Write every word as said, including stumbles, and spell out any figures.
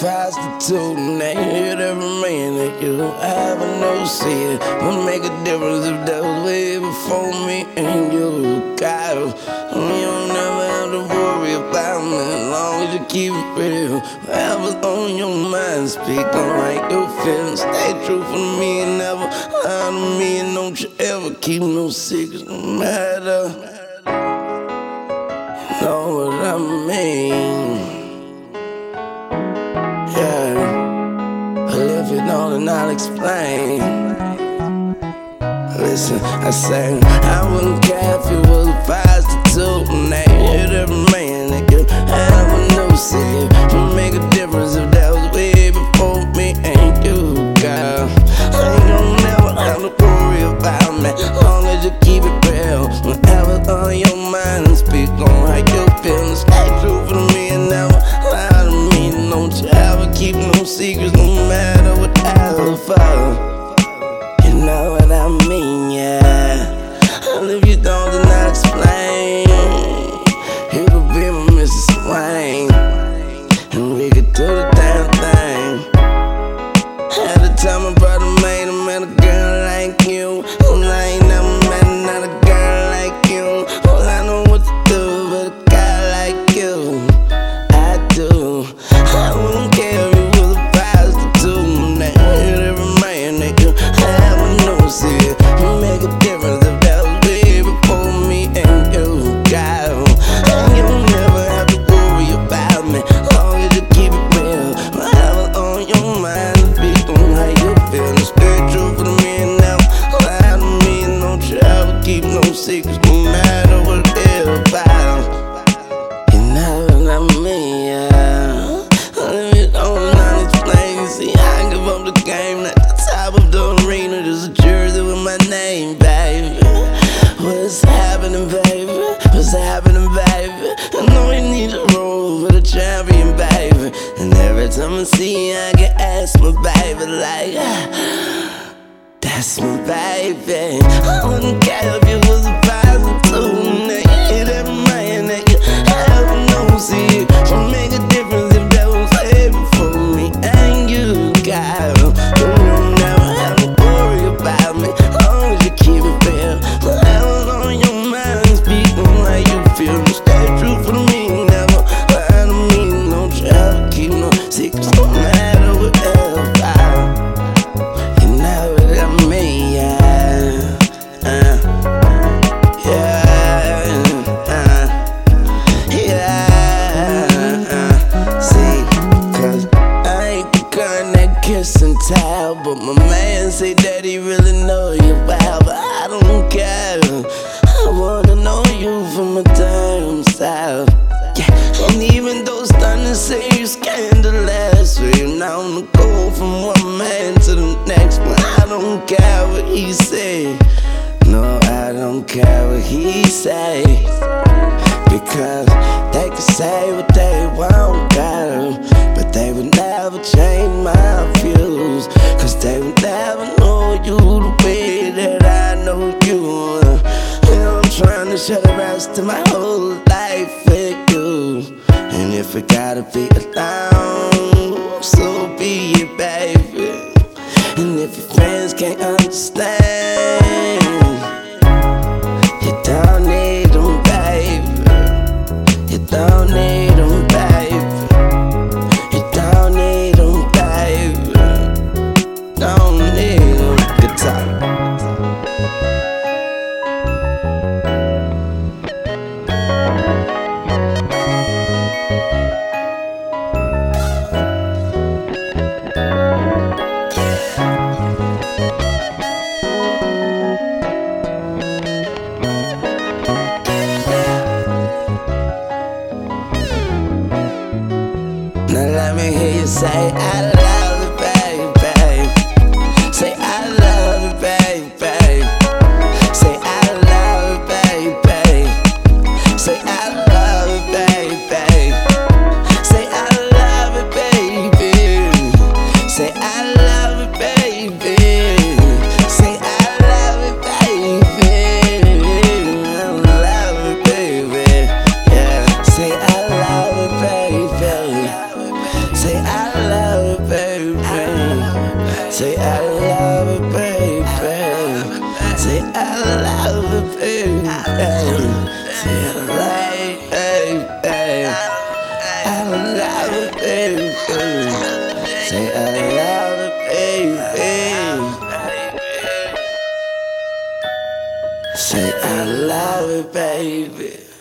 prostitute, and they hit every man that you have no see. What make a difference if that was way before me and you got it? You don't never have to worry about me as long as you keep it real. Whatever's on your mind, speak on like you feel. Stay true for me and never lie to me, and don't you ever keep no secrets, no matter. You know what I mean? Yeah, but if you don't, then I'll explain. Listen, I say I wouldn't care if you was a prostitute, and they hit every man that you have a no see. Would make a difference if that was way before me and you, girl. I ain't gonna never have to worry about me, as long as you keep it real. Whatever's on your mind, speak on how you feel. Stay true for me and never lie to me. Don't you ever keep no secrets, no matter whatever. You know what I mean, yeah. And if you don't, then I'll explain. You could be my Missus Wayne, and we could do the damn thing. At the time my brother made him met a girl like you, and I ain't never met another girl like you. Well, I know what to do with a guy like you. I do. I wouldn't care if you was a prostitute, they hit every man that you have a no see. You make a difference if that was way before me and you got it. And you'll never have to worry about me, as long as you keep it real. Whatever's on your mind, speak on how you feel. And stay true for me and never lie to me. And don't you ever keep no secrets, no matter what it's about. You know what I mean, yeah. If you don't explain, see, I give up the game at the top of the arena. There's a jersey with my name, baby. What's happening, baby? What's happening, baby? I know you need to roll with a champion, baby. And every time I see you, I get asked my baby, like, that's my baby. I wouldn't care if you was a prostitute, they hit every man that you ever know, see. Would make a difference if that was way before me and you, girl. You don't never have to worry about me, as long as you keep it real. Whatever's on your mind, speak on how you feel. Stay true for me, never lie to me. Don't you ever keep no secrets, no matter whatever. You know what I mean, yeah. Uh, yeah, uh, yeah. Uh, see, cause I ain't the kind that kiss and tell, but my man say that he really know you well. But I don't care, I wanna know you from a damn south. Yeah, and even though stunning say you scandalous, so you're not on the go from one man to the next. But I don't care what he say, no, I don't care what he say, because they can say what they want, girl, but they would never change my views, cause they would never know you the way that I know you. And I'm trying to share the rest of my whole life with you, and if it gotta be alone, so be it, baby. And if your friends can't understand, you don't need them, baby. You don't need them, baby. You don't need them, baby. Don't need them. Good time. Now let me hear you say I love you, baby. Say I love you, baby. Say I love you, baby. Say I love you, baby. Say I love you, baby. Say I love you, baby. Say I love you, baby. I love you, baby. Yeah. Say I love you, baby. Say I love love it, baby.